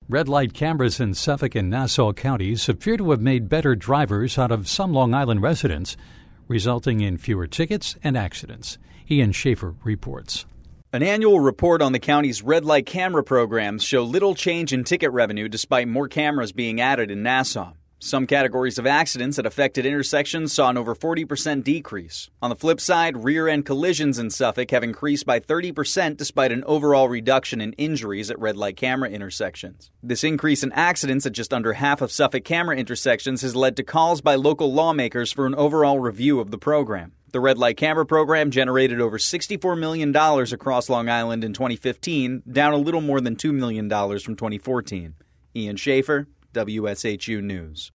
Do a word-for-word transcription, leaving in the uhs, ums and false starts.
Red light cameras in Suffolk and Nassau counties appear to have made better drivers out of some Long Island residents, resulting in fewer tickets and accidents. Ian Schaefer reports. An annual report on the county's red light camera programs show little change in ticket revenue despite more cameras being added in Nassau. Some categories of accidents at affected intersections saw an over forty percent decrease. On the flip side, rear-end collisions in Suffolk have increased by thirty percent despite an overall reduction in injuries at red light camera intersections. This increase in accidents at just under half of Suffolk camera intersections has led to calls by local lawmakers for an overall review of the program. The red light camera program generated over sixty-four million dollars across Long Island in twenty fifteen, down a little more than two million dollars from twenty fourteen. Ian Schaefer, W S H U News.